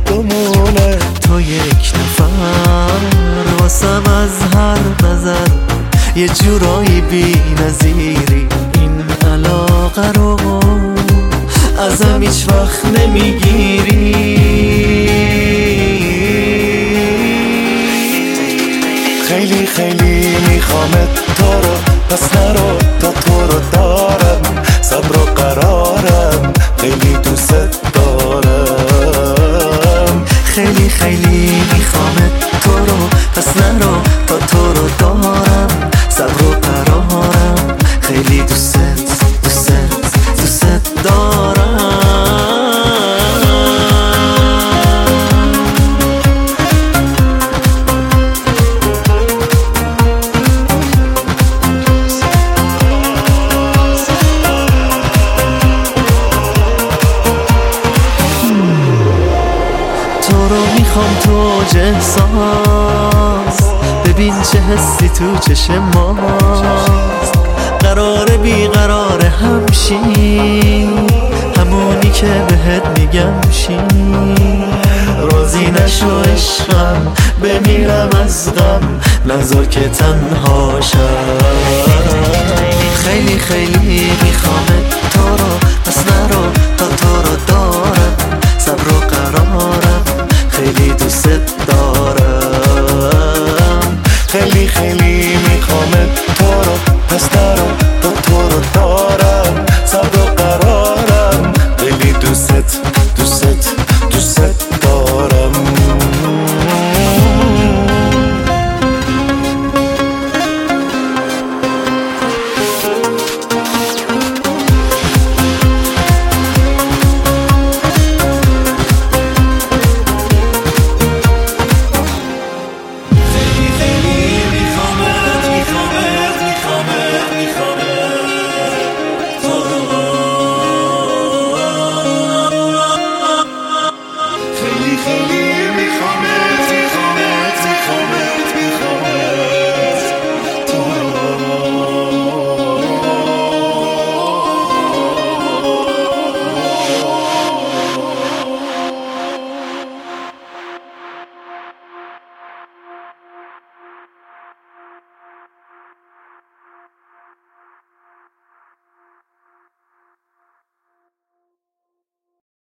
بمونه. تو یک نفر واسم از هر نظر یه جورایی بی نظیری. این علاقه رو ازم هیچ وقت نمیگیری. خیلی خیلی میخوامت تو رو، پس نرو تا تو رو دارم. صبر و قرارم، خیلی دوست دارم. خیلی خیلی میخوامت تو رو، پس نرو تا تو رو دارم. صبر و قرارم، خیلی دوست دارم. تو رو میخوام تو احساس، ببین چه حسی تو چشم ماست. قراره بیقرار همشی، همونی که بهت میگم شی. راضی نشو عشقم، بمیرم از غم، نذار که تنها شم. خیلی خیلی میخوامت تو رو، پس نرو تا تو رو دارم.